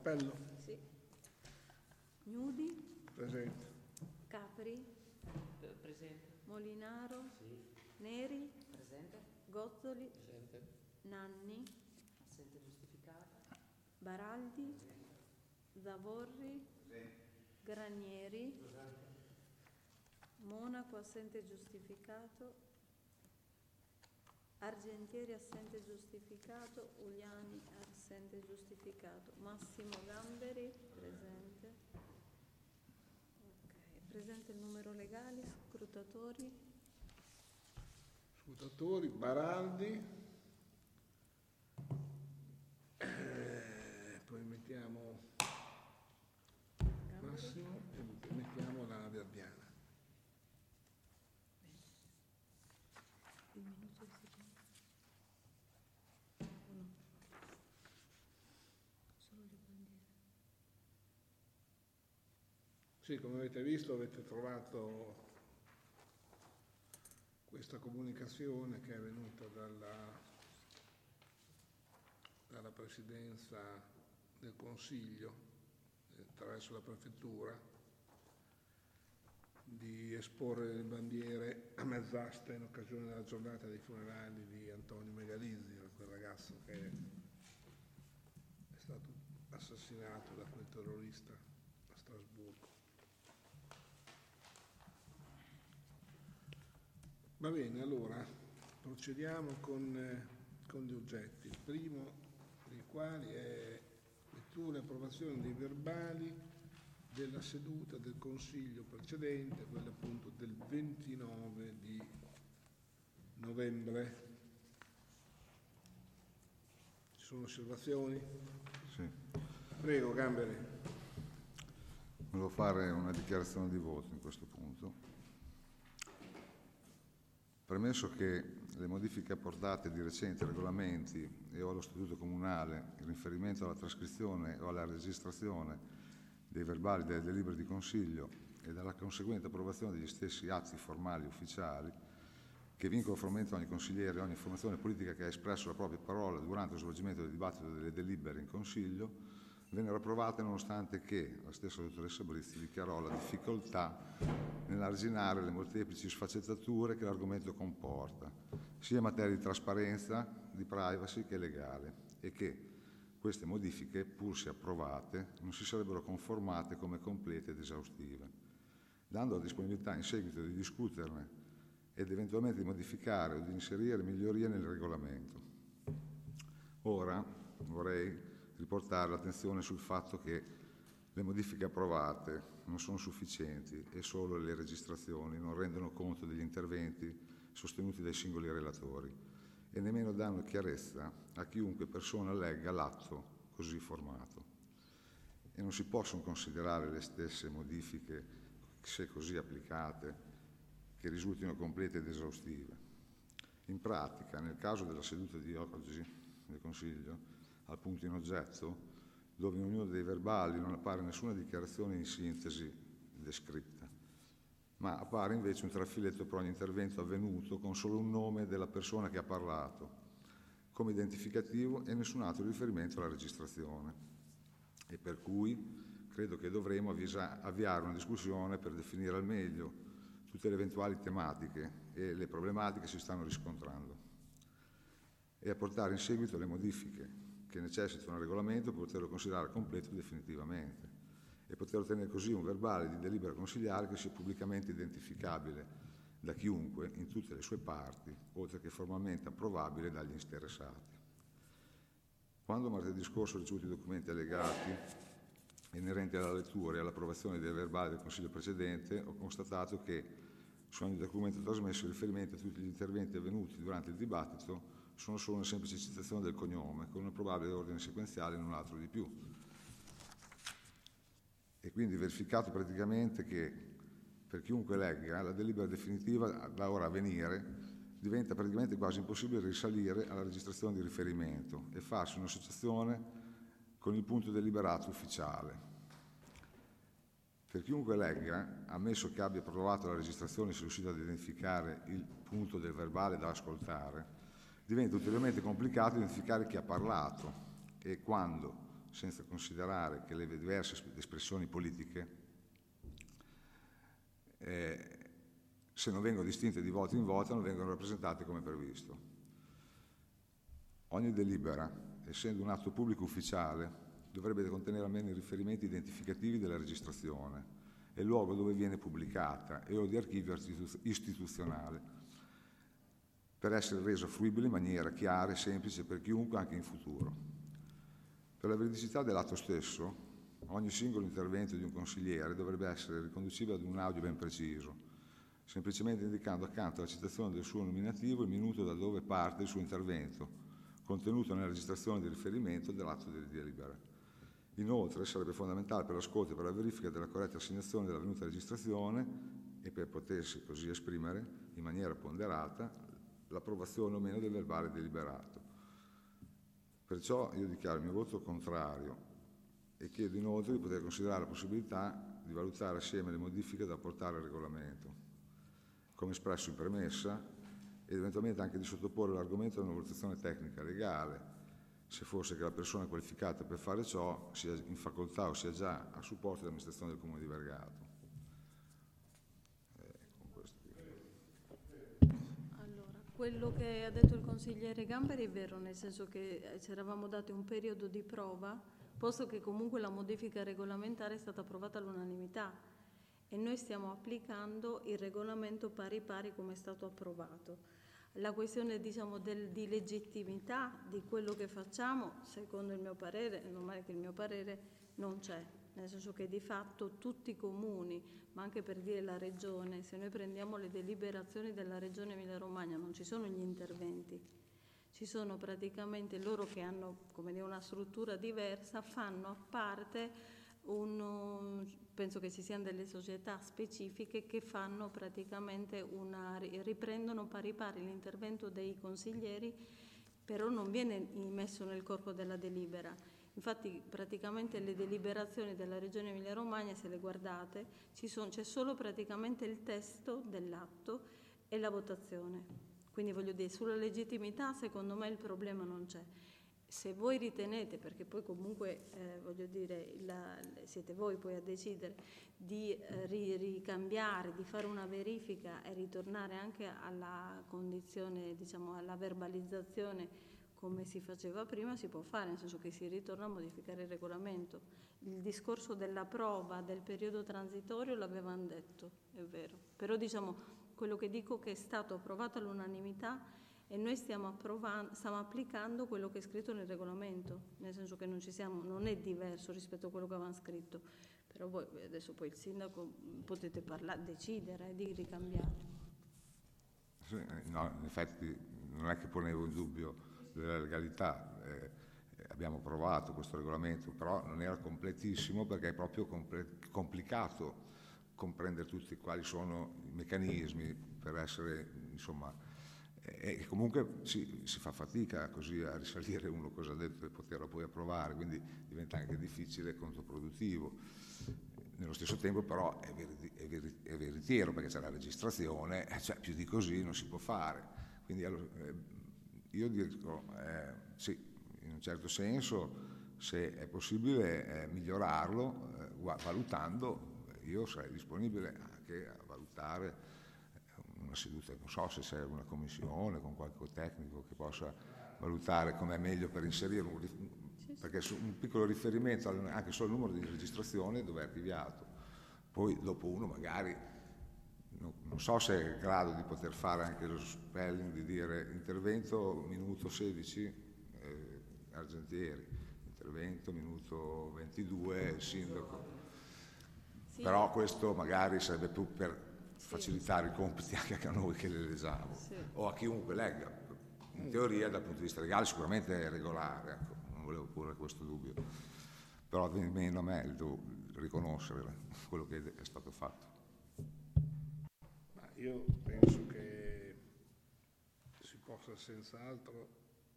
Cappello. Sì. Gnudi. Presente. Capri. Presente. Molinaro. Sì. Neri. Presente. Gozzoli. Presente. Nanni. Assente giustificata. Baraldi. Presente. Zavorri. Presente. Granieri. Presente. Monaco assente giustificato. Argentieri assente giustificato. Uliani assente giustificato. Massimo Gamberi presente. Ok, presente il numero legale. Scrutatori. Scrutatori, Baraldi. Poi mettiamo Gamberi. Massimo e mettiamo la Verdiana. Il minuto di silenzio. O no? Solo le bandiere. Sì, come avete visto avete trovato questa comunicazione che è venuta dalla Presidenza del Consiglio attraverso la Prefettura di esporre le bandiere a mezz'asta in occasione della giornata dei funerali di Antonio Megalizzi, quel ragazzo che è stato assassinato da quel terrorista a Strasburgo. Va bene, allora procediamo con gli oggetti. Il primo dei quali è lettura e approvazione dei verbali della seduta del Consiglio precedente, quella appunto del 29 di novembre. Ci sono osservazioni? Sì. Prego, Gamberi. Volevo fare una dichiarazione di voto in questo punto. Premesso che le modifiche apportate di recenti regolamenti e o allo Statuto Comunale in riferimento alla trascrizione o alla registrazione dei verbali delle delibere di Consiglio e dalla conseguente approvazione degli stessi atti formali ufficiali che vincono formalmente ogni consigliere e ogni formazione politica che ha espresso la propria parola durante lo svolgimento del dibattito delle delibere in Consiglio, vennero approvate nonostante che la stessa dottoressa Brizzi dichiarò la difficoltà nell'arginare le molteplici sfaccettature che l'argomento comporta, sia in materia di trasparenza, di privacy che legale, e che queste modifiche, pur se approvate, non si sarebbero conformate come complete ed esaustive, dando la disponibilità in seguito di discuterne ed eventualmente di modificare o di inserire migliorie nel regolamento. Ora vorrei riportare l'attenzione sul fatto che le modifiche approvate non sono sufficienti e solo le registrazioni non rendono conto degli interventi sostenuti dai singoli relatori e nemmeno danno chiarezza a chiunque persona legga l'atto così formato. E non si possono considerare le stesse modifiche, se così applicate, che risultino complete ed esaustive. In pratica, nel caso della seduta di oggi del Consiglio, al punto in oggetto, dove in ognuno dei verbali non appare nessuna dichiarazione in sintesi descritta, ma appare invece un trafiletto per ogni intervento avvenuto con solo un nome della persona che ha parlato come identificativo e nessun altro riferimento alla registrazione. E per cui credo che dovremo avviare una discussione per definire al meglio tutte le eventuali tematiche e le problematiche che si stanno riscontrando e apportare in seguito le modifiche che necessitano un regolamento per poterlo considerare completo definitivamente e poter ottenere così un verbale di delibera consigliare che sia pubblicamente identificabile da chiunque in tutte le sue parti, oltre che formalmente approvabile dagli interessati. Quando martedì scorso ho ricevuto i documenti allegati inerenti alla lettura e all'approvazione dei verbali del Consiglio precedente, ho constatato che su ogni documento trasmesso il riferimento a tutti gli interventi avvenuti durante il dibattito sono solo una semplice citazione del cognome, con un probabile ordine sequenziale e non altro di più. E quindi verificato praticamente che per chiunque legga la delibera definitiva da ora a venire diventa praticamente quasi impossibile risalire alla registrazione di riferimento e farsi un'associazione con il punto deliberato ufficiale. Per chiunque legga, ammesso che abbia provato la registrazione e sia riuscito ad identificare il punto del verbale da ascoltare, diventa ulteriormente complicato identificare chi ha parlato e quando senza considerare che le diverse espressioni politiche, se non vengono distinte di volta in volta, non vengono rappresentate come previsto. Ogni delibera, essendo un atto pubblico ufficiale, dovrebbe contenere almeno i riferimenti identificativi della registrazione e il luogo dove viene pubblicata e o di archivio istituzionale, per essere reso fruibile in maniera chiara e semplice per chiunque anche in futuro. Per la veridicità dell'atto stesso, ogni singolo intervento di un consigliere dovrebbe essere riconducibile ad un audio ben preciso, semplicemente indicando accanto alla citazione del suo nominativo il minuto da dove parte il suo intervento, contenuto nella registrazione di riferimento dell'atto di delibera. Inoltre sarebbe fondamentale per l'ascolto e per la verifica della corretta assegnazione dell'avvenuta registrazione e per potersi così esprimere in maniera ponderata l'approvazione o meno del verbale deliberato. Perciò io dichiaro il mio voto contrario e chiedo inoltre di poter considerare la possibilità di valutare assieme le modifiche da apportare al regolamento, come espresso in premessa, ed eventualmente anche di sottoporre l'argomento a una valutazione tecnica legale, se fosse che la persona qualificata per fare ciò sia in facoltà o sia già a supporto dell'amministrazione del Comune di Vergato. Con questo Allora, quello che ha detto il consigliere Gamberi è vero, nel senso che ci eravamo dati un periodo di prova, posto che comunque la modifica regolamentare è stata approvata all'unanimità e noi stiamo applicando il regolamento pari pari come è stato approvato. La questione, diciamo, di legittimità di quello che facciamo, secondo il mio parere, è normale che il mio parere non c'è, nel senso che di fatto tutti i comuni, ma anche per dire la Regione, se noi prendiamo le deliberazioni della Regione Emilia-Romagna non ci sono gli interventi, ci sono praticamente loro che hanno, come dire, una struttura diversa, fanno a parte penso che ci siano delle società specifiche che fanno praticamente riprendono pari pari l'intervento dei consiglieri, però non viene messo nel corpo della delibera. Infatti praticamente le deliberazioni della Regione Emilia-Romagna, se le guardate, c'è solo praticamente il testo dell'atto e la votazione. Quindi voglio dire, sulla legittimità secondo me il problema non c'è. Se voi ritenete, perché poi comunque voglio dire siete voi poi a decidere di ricambiare, di fare una verifica e ritornare anche alla condizione, diciamo alla verbalizzazione come si faceva prima, si può fare, nel senso che si ritorna a modificare il regolamento. Il discorso della prova del periodo transitorio l'avevano detto, è vero, però diciamo quello che dico che è stato approvato all'unanimità e noi stiamo applicando quello che è scritto nel regolamento, nel senso che non è diverso rispetto a quello che avevano scritto, però voi adesso poi il sindaco potete decidere di ricambiare. Sì, no, in effetti non è che ponevo in dubbio della legalità, abbiamo approvato questo regolamento, però non era completissimo perché è proprio complicato comprendere tutti quali sono i meccanismi per essere, insomma, e comunque si fa fatica così a risalire uno cosa ha detto e poterlo poi approvare, quindi diventa anche difficile e controproduttivo. Nello stesso tempo però è veritiero perché c'è la registrazione, cioè più di così non si può fare. Quindi io dico sì, in un certo senso, se è possibile migliorarlo, valutando, io sarei disponibile anche a valutare una seduta, non so se serve una commissione con qualche tecnico che possa valutare com'è meglio per inserire perché su un piccolo riferimento anche solo il numero di registrazione dove è archiviato, poi dopo uno magari non so se è in grado di poter fare anche lo spelling, di dire intervento minuto 16 Argentieri, intervento minuto 22 il sindaco, sì. Però questo magari sarebbe più per facilitare i compiti anche a noi che le leggiamo, sì. O a chiunque legga. In teoria dal punto di vista legale sicuramente è regolare, ecco, non volevo porre questo dubbio, però meno a me devo riconoscere quello che è stato fatto. Ma io penso che si possa senz'altro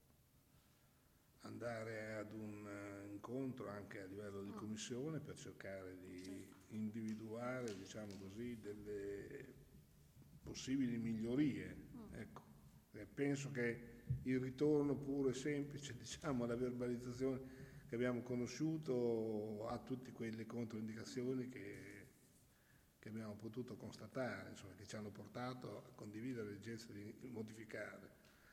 andare ad un incontro anche a livello di commissione per cercare di individuare, diciamo così, delle possibili migliorie, ecco. E penso che il ritorno puro e semplice, diciamo, alla verbalizzazione che abbiamo conosciuto ha tutte quelle controindicazioni che abbiamo potuto constatare, insomma, che ci hanno portato a condividere l'esigenza di modificare.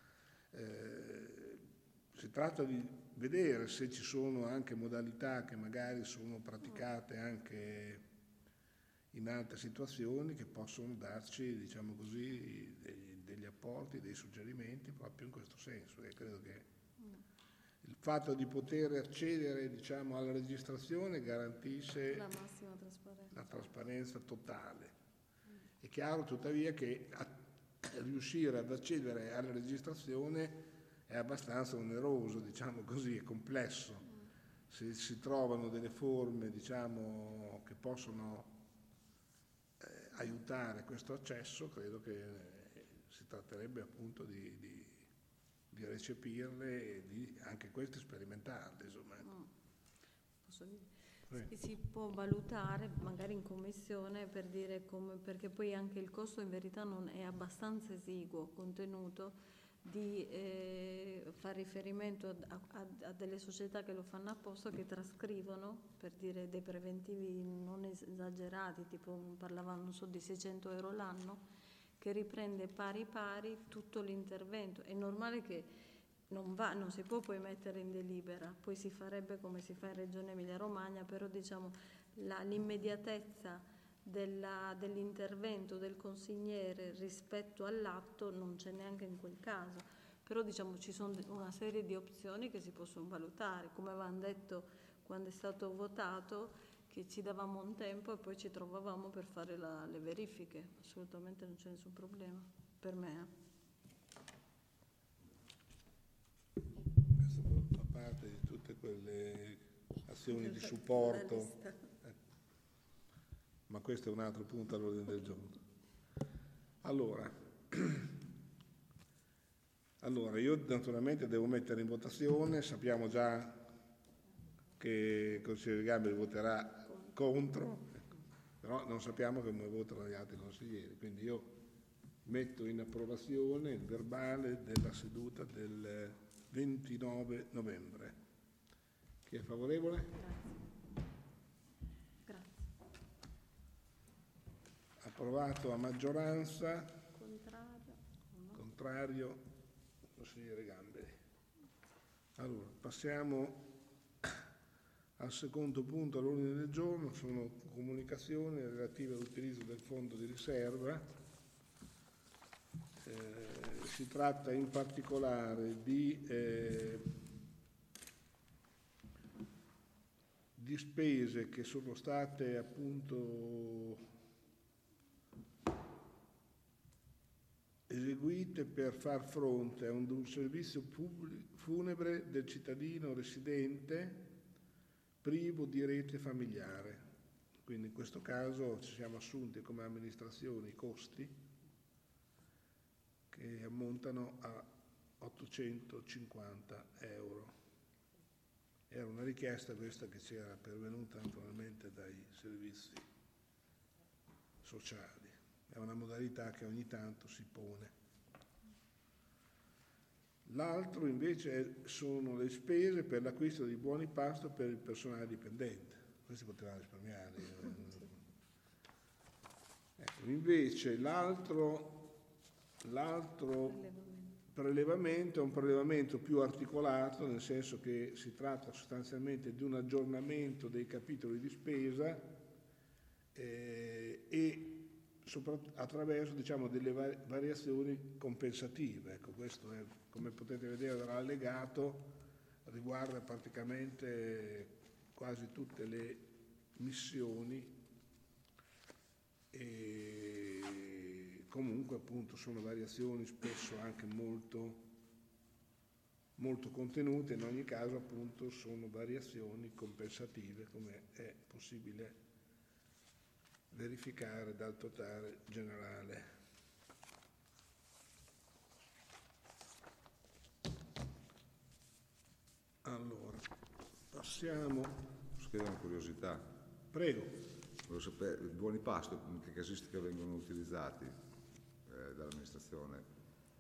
Si tratta di vedere se ci sono anche modalità che magari sono praticate anche in altre situazioni che possono darci, diciamo così, degli apporti, dei suggerimenti proprio in questo senso. E credo che il fatto di poter accedere, diciamo, alla registrazione garantisce La massima trasparenza. la trasparenza totale. È chiaro tuttavia che riuscire ad accedere alla registrazione è abbastanza oneroso, diciamo così, è complesso. Se si trovano delle forme, diciamo, che possono aiutare questo accesso, credo che si tratterebbe appunto di recepirle e di anche queste sperimentarle, insomma. Posso dire? Sì. Che si può valutare magari in commissione per dire come, perché poi anche il costo in verità non è abbastanza esiguo, contenuto, di fare riferimento a delle società che lo fanno apposta, che trascrivono, per dire dei preventivi non esagerati, tipo parlavamo, non so, di 600 euro l'anno, che riprende pari pari tutto l'intervento. È normale che non si può poi mettere in delibera, poi si farebbe come si fa in Regione Emilia-Romagna, però diciamo l'immediatezza dell'intervento del consigliere rispetto all'atto non c'è neanche in quel caso, però diciamo ci sono una serie di opzioni che si possono valutare, come avevamo detto quando è stato votato, che ci davamo un tempo e poi ci trovavamo per fare le verifiche. Assolutamente non c'è nessun problema per me. Questo fa parte di tutte quelle azioni di supporto, ma questo è un altro punto all'ordine del giorno. Allora, io naturalmente devo mettere in votazione, sappiamo già che il consigliere Gamberi voterà contro, però non sappiamo come votano gli altri consiglieri, quindi io metto in approvazione il verbale della seduta del 29 novembre. Chi è favorevole? Grazie. Approvato a maggioranza. Contrario? Contrario, consigliere Gamberi. Allora, passiamo al secondo punto all'ordine del giorno, sono comunicazioni relative all'utilizzo del fondo di riserva. Si tratta in particolare di spese che sono state appunto eseguite per far fronte a un servizio funebre del cittadino residente privo di rete familiare. Quindi in questo caso ci siamo assunti come amministrazione i costi che ammontano a 850 euro. Era una richiesta questa che ci era pervenuta naturalmente dai servizi sociali. È una modalità che ogni tanto si pone. L'altro invece sono le spese per l'acquisto di buoni pasto per il personale dipendente. Questi potevano risparmiare. Ecco, invece l'altro prelevamento è un prelevamento più articolato, nel senso che si tratta sostanzialmente di un aggiornamento dei capitoli di spesa e soprattutto attraverso, diciamo, delle variazioni compensative. Ecco, questo è, come potete vedere dall'allegato, riguarda praticamente quasi tutte le missioni e comunque appunto sono variazioni spesso anche molto contenute, in ogni caso appunto sono variazioni compensative, come è possibile verificare dal totale generale. Allora, passiamo. Posso chiedere una curiosità? Prego. Volevo sapere, i buoni pasto, in che casistica vengono utilizzati dall'amministrazione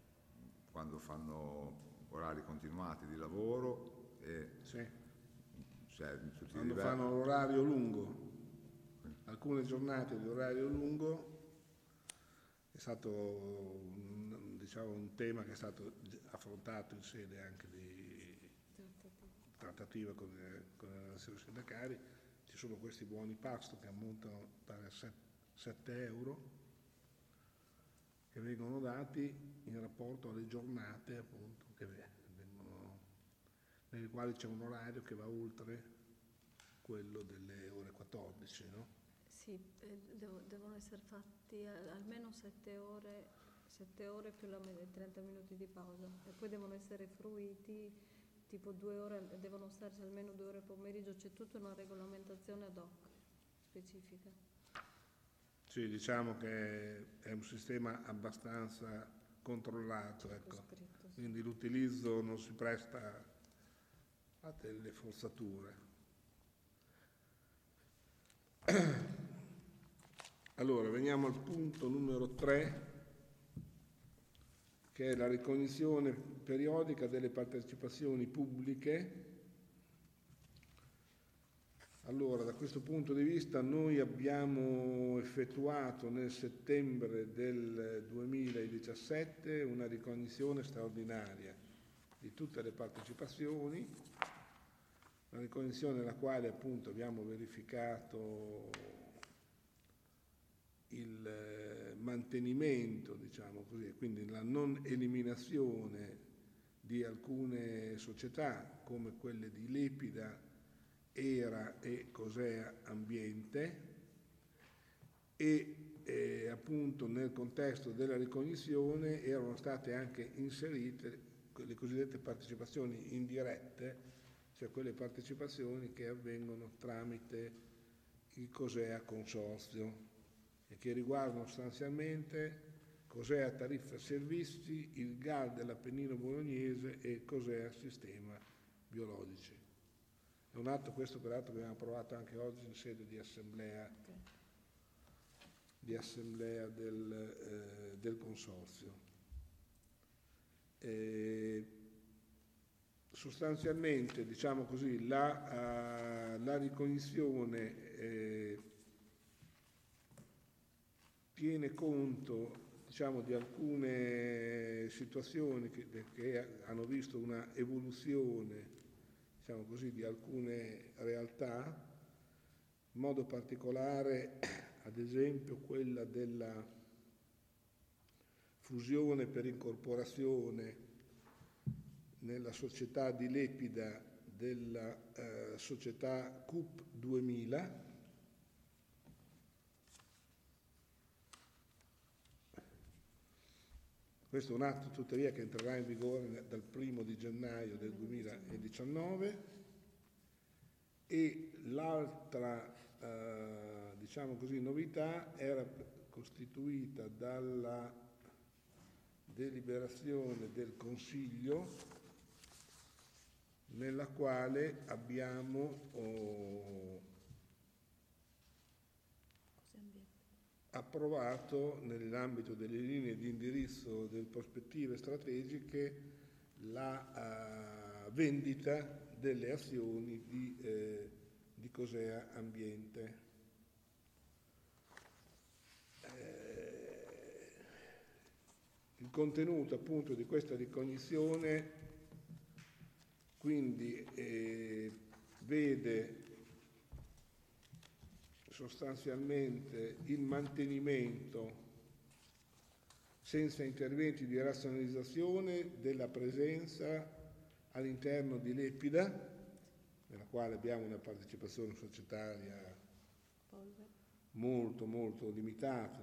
quando fanno orari continuati di lavoro e Sì. cioè tutti i quando livelli. fanno l'orario lungo, alcune giornate di orario lungo, è stato un tema che è stato affrontato in sede anche di trattativa con le nazioni sindacali. Ci sono questi buoni pasto che ammontano a 7 euro che vengono dati in rapporto alle giornate appunto nelle quali c'è un orario che va oltre quello delle ore 14, no? Sì, devono essere fatti almeno 7 ore più 30 minuti di pausa, e poi devono essere fruiti tipo 2 ore, devono starci almeno 2 ore pomeriggio, c'è tutta una regolamentazione ad hoc specifica. Sì, diciamo che è un sistema abbastanza controllato, ecco. Scritto, sì. Quindi l'utilizzo non si presta a delle forzature. Allora, veniamo al punto numero 3, che è la ricognizione periodica delle partecipazioni pubbliche. Allora, da questo punto di vista noi abbiamo effettuato nel settembre del 2017 una ricognizione straordinaria di tutte le partecipazioni, una ricognizione nella quale appunto abbiamo verificato il mantenimento, diciamo così, quindi la non eliminazione di alcune società come quelle di Lepida, Era e Cosea Ambiente, e appunto nel contesto della ricognizione erano state anche inserite le cosiddette partecipazioni indirette, cioè quelle partecipazioni che avvengono tramite il Cosea Consorzio e che riguardano sostanzialmente Cosea Tariffe Servizi, il GAL dell'Appennino Bolognese e Cosea Sistema Biologici. È un atto, questo peraltro, che abbiamo approvato anche oggi in sede di assemblea, del Consorzio. Sostanzialmente, diciamo così, la ricognizione tiene conto, diciamo, di alcune situazioni che hanno visto una evoluzione, diciamo così, di alcune realtà, in modo particolare ad esempio quella della fusione per incorporazione nella società di Lepida della società CUP 2000, questo è un atto tuttavia che entrerà in vigore dal 1° di gennaio del 2019, e l'altra diciamo così, novità era costituita dalla deliberazione del Consiglio, nella quale abbiamo approvato, nell'ambito delle linee di indirizzo delle prospettive strategiche, la vendita delle azioni di Cosea Ambiente. Il contenuto appunto di questa ricognizione quindi vede sostanzialmente il mantenimento senza interventi di razionalizzazione della presenza all'interno di Lepida, nella quale abbiamo una partecipazione societaria molto molto limitata,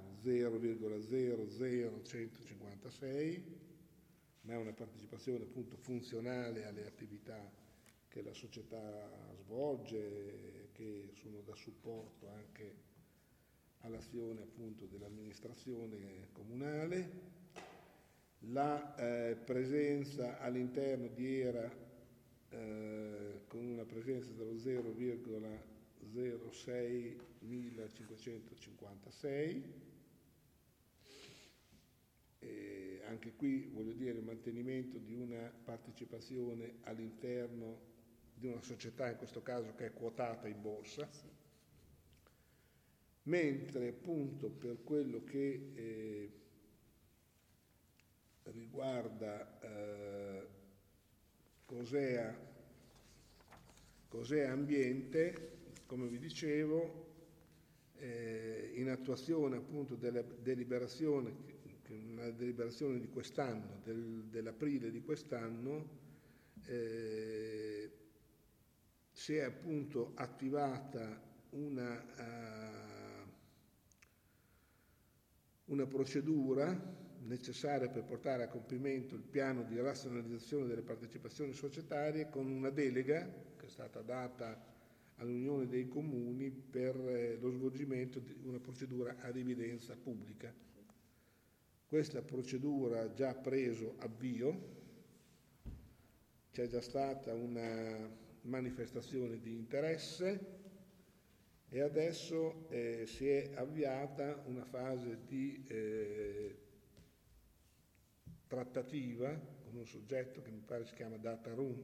0,00156, ma è una partecipazione appunto funzionale alle attività che la società svolge, che sono da supporto anche all'azione appunto dell'amministrazione comunale. La presenza all'interno di Era con una presenza dello 0,06556, anche qui voglio dire il mantenimento di una partecipazione all'interno di una società, in questo caso che è quotata in borsa, mentre appunto per quello che riguarda Cosea Ambiente, come vi dicevo, in attuazione appunto della deliberazione, una deliberazione di quest'anno, dell'aprile di quest'anno, si è appunto attivata una procedura necessaria per portare a compimento il piano di razionalizzazione delle partecipazioni societarie, con una delega che è stata data all'Unione dei Comuni per lo svolgimento di una procedura ad evidenza pubblica. Questa procedura ha già preso avvio, c'è già stata una manifestazione di interesse e adesso si è avviata una fase di trattativa con un soggetto che mi pare si chiama Data Room,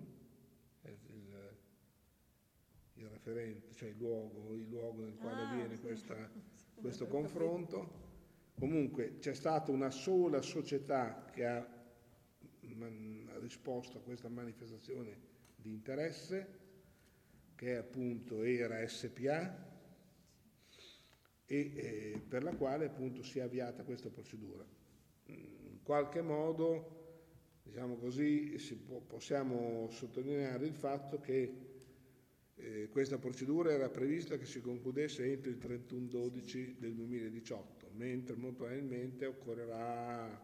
il referente, cioè il luogo nel quale avviene questo confronto. Comunque c'è stata una sola società che ha risposto a questa manifestazione di interesse, che è appunto Era SPA, e per la quale appunto si è avviata questa procedura. In qualche modo, diciamo così, possiamo sottolineare il fatto che questa procedura era prevista che si concludesse entro il 31/12 del 2018, mentre molto probabilmente occorrerà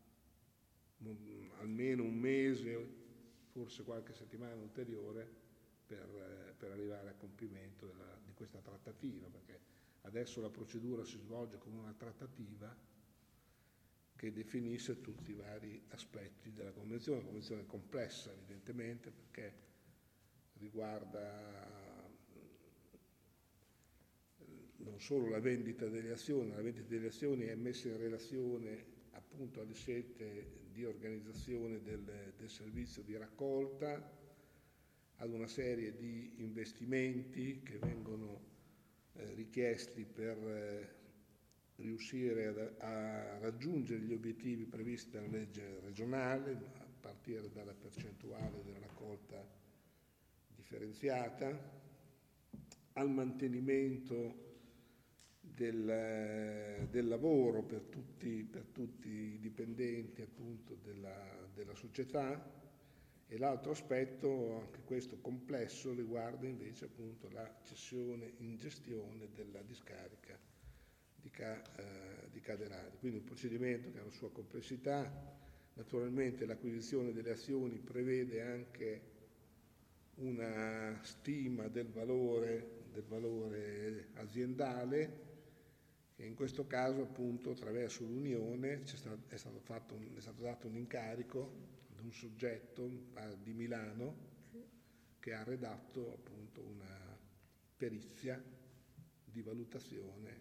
almeno un mese, forse qualche settimana ulteriore, per arrivare a compimento di questa trattativa, perché adesso la procedura si svolge come una trattativa che definisce tutti i vari aspetti della convenzione. Una convenzione complessa evidentemente, perché riguarda non solo la vendita delle azioni, la vendita delle azioni è messa in relazione appunto alle scelte di organizzazione del servizio di raccolta, ad una serie di investimenti che vengono richiesti per riuscire a raggiungere gli obiettivi previsti dalla legge regionale, a partire dalla percentuale della raccolta differenziata, al mantenimento del lavoro per tutti i dipendenti appunto della società, e l'altro aspetto, anche questo complesso, riguarda invece appunto la cessione in gestione della discarica di Caderari. Quindi un procedimento che ha una sua complessità. Naturalmente l'acquisizione delle azioni prevede anche una stima del valore aziendale, e in questo caso appunto attraverso l'Unione è stato dato un incarico ad un soggetto di Milano che ha redatto appunto una perizia di valutazione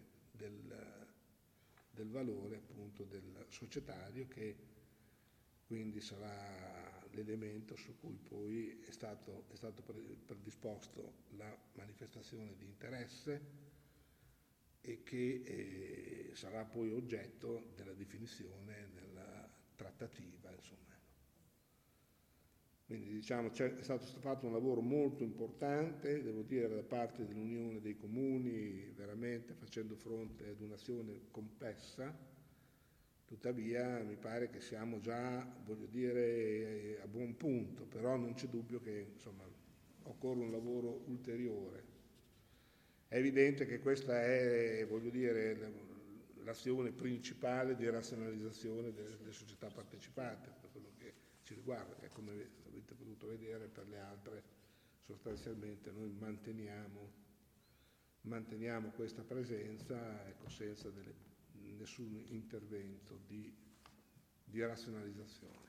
del valore appunto del societario, che quindi sarà l'elemento su cui poi è stato predisposto la manifestazione di interesse e che sarà poi oggetto della definizione nella trattativa, insomma. Quindi diciamo è stato fatto un lavoro molto importante, devo dire, da parte dell'Unione dei Comuni, veramente facendo fronte ad un'azione complessa. Tuttavia mi pare che siamo già, voglio dire, a buon punto, però non c'è dubbio che insomma occorre un lavoro ulteriore. È evidente che questa è, voglio dire, l'azione principale di razionalizzazione delle società partecipate, per quello che ci riguarda, che come avete potuto vedere per le altre sostanzialmente noi manteniamo questa presenza, ecco, senza nessun intervento di razionalizzazione.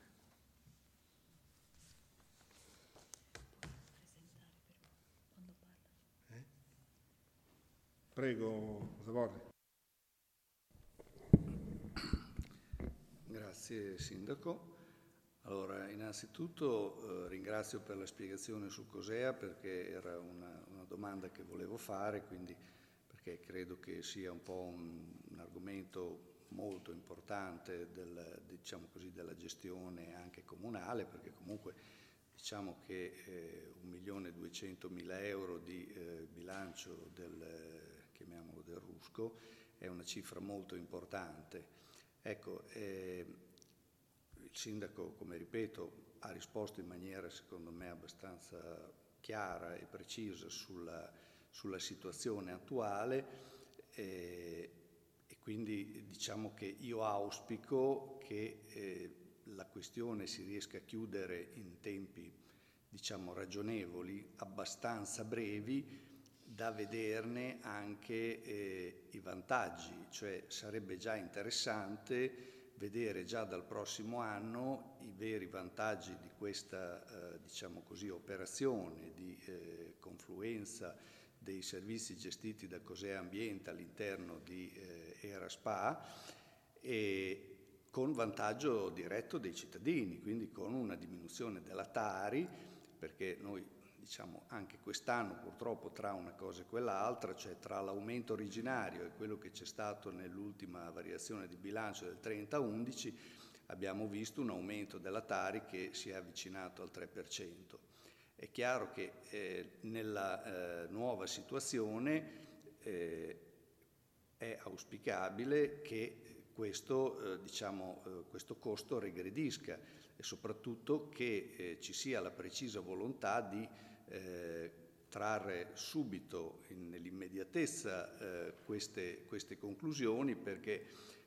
Prego, Zavorri. Grazie Sindaco. Allora, innanzitutto ringrazio per la spiegazione su Cosea, perché era una domanda che volevo fare, quindi perché credo che sia un po' un argomento molto importante diciamo così, della gestione anche comunale, perché comunque diciamo che 1.200.000 euro di bilancio chiamiamolo del Rusco è una cifra molto importante. Ecco, il sindaco, come ripeto, ha risposto in maniera secondo me abbastanza chiara e precisa sulla situazione attuale, e quindi diciamo che io auspico che la questione si riesca a chiudere in tempi diciamo ragionevoli, abbastanza brevi, da vederne anche i vantaggi, cioè sarebbe già interessante vedere già dal prossimo anno i veri vantaggi di questa diciamo così, operazione di confluenza dei servizi gestiti da Cosea Ambiente all'interno di Era Spa, e con vantaggio diretto dei cittadini, quindi con una diminuzione della Tari, perché noi diciamo anche quest'anno purtroppo tra una cosa e quell'altra, cioè tra l'aumento originario e quello che c'è stato nell'ultima variazione di bilancio del 30-11, abbiamo visto un aumento della Tari che si è avvicinato al 3%. È chiaro che nella nuova situazione è auspicabile che questo costo regredisca, e soprattutto che ci sia la precisa volontà di trarre subito, nell'immediatezza, queste conclusioni, perché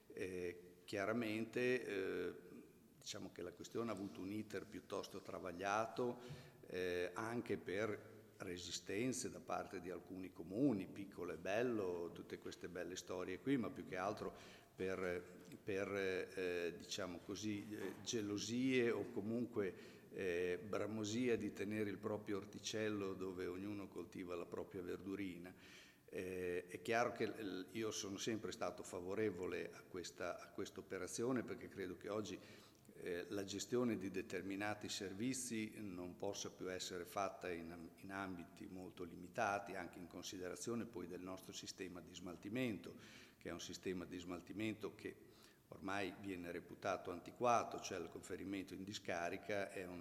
chiaramente diciamo che la questione ha avuto un iter piuttosto travagliato, anche per resistenze da parte di alcuni comuni, Piccolo e Bello, tutte queste belle storie qui, ma più che altro per diciamo così, gelosie o comunque bramosia di tenere il proprio orticello dove ognuno coltiva la propria verdurina. È chiaro che io sono sempre stato favorevole a questa operazione, perché credo che oggi la gestione di determinati servizi non possa più essere fatta in ambiti molto limitati, anche in considerazione poi del nostro sistema di smaltimento, che è un sistema di smaltimento che ormai viene reputato antiquato, cioè il conferimento in discarica è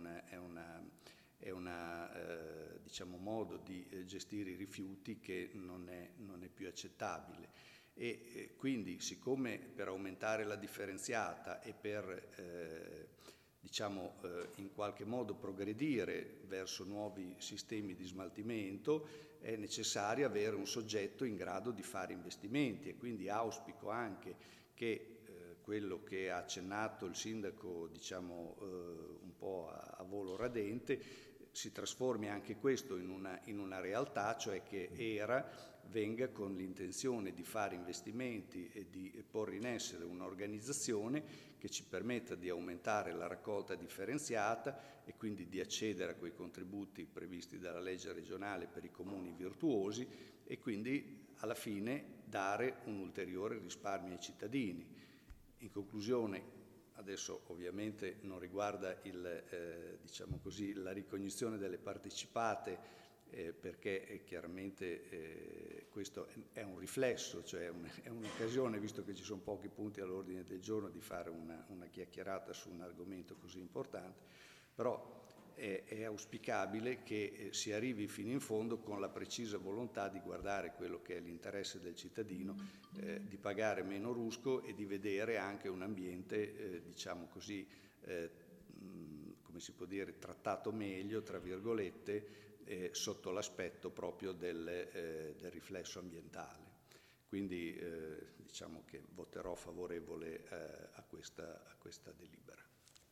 un diciamo, modo di gestire i rifiuti che non è più accettabile. E quindi, siccome per aumentare la differenziata e per diciamo in qualche modo progredire verso nuovi sistemi di smaltimento, è necessario avere un soggetto in grado di fare investimenti, e quindi auspico anche che quello che ha accennato il sindaco, diciamo un po' a volo radente, si trasformi anche questo in una realtà, cioè che ERA venga con l'intenzione di fare investimenti e di porre in essere un'organizzazione che ci permetta di aumentare la raccolta differenziata e quindi di accedere a quei contributi previsti dalla legge regionale per i comuni virtuosi, e quindi alla fine dare un ulteriore risparmio ai cittadini. In conclusione, adesso ovviamente non riguarda diciamo così, la ricognizione delle partecipate, perché chiaramente questo è un riflesso, cioè è un'occasione, visto che ci sono pochi punti all'ordine del giorno, di fare una chiacchierata su un argomento così importante, però è auspicabile che si arrivi fino in fondo con la precisa volontà di guardare quello che è l'interesse del cittadino, di pagare meno rusco e di vedere anche un ambiente, diciamo così, come si può dire, trattato meglio, tra virgolette, sotto l'aspetto proprio del riflesso ambientale. Quindi diciamo che voterò favorevole a questa delibera.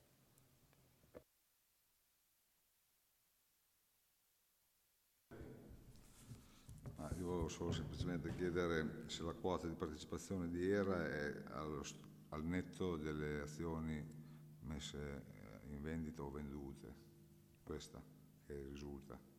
Io volevo solo semplicemente chiedere se la quota di partecipazione di ERA è al netto delle azioni messe in vendita o vendute, questa che risulta.